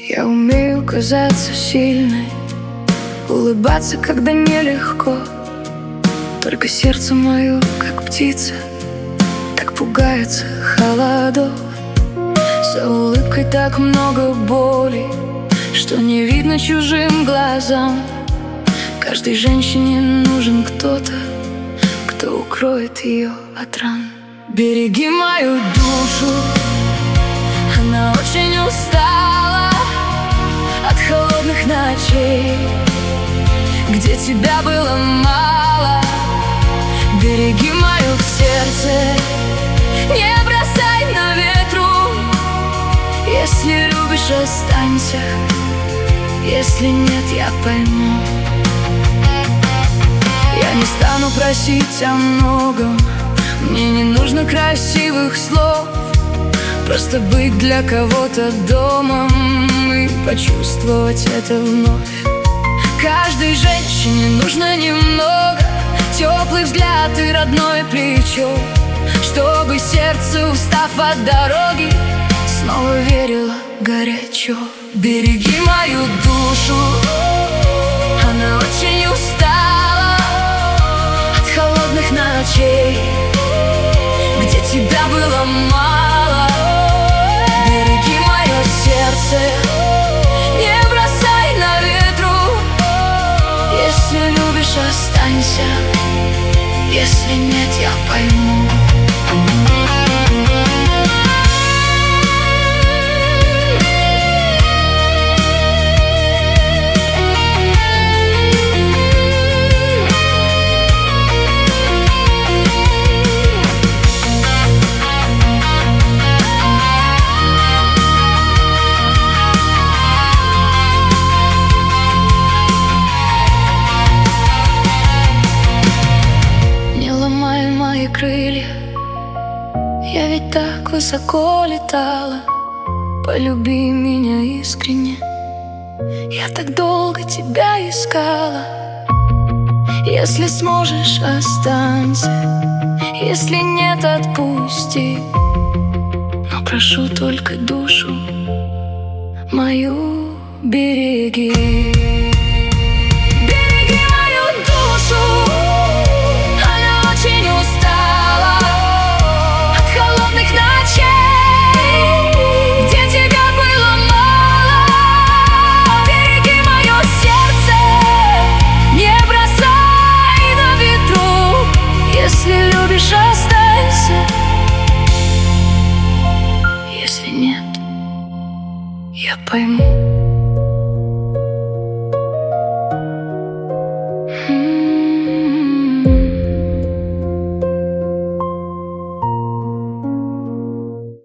Я умею казаться сильной, улыбаться, когда нелегко. Только сердце мое, как птица, так пугается холодов. За улыбкой так много боли, что не видно чужим глазам. Каждой женщине нужен кто-то, кто укроет ее от ран. Береги мою душу, она очень устала от холодных ночей, где тебя было мало. Береги мое сердце, не бросай на ветру. Если любишь, останься, если нет, я пойму. Я не стану просить о многом, мне не нужно красивых слов. Просто быть для кого-то домом и почувствовать это вновь. Каждой женщине нужно немного, теплый взгляд и родное плечо, чтобы сердце, устав от дороги, снова верило горячо. Береги мою душу, она очень устала от холодных ночей, где тебя было мало. Береги мое сердце, не бросай на ветру. Если любишь, останься, если нет, я пойму. Крылья, я ведь так высоко летала. Полюби меня искренне, я так долго тебя искала. Если сможешь, останься, если нет, отпусти. Но прошу только душу мою береги. Останься, если нет, я пойму.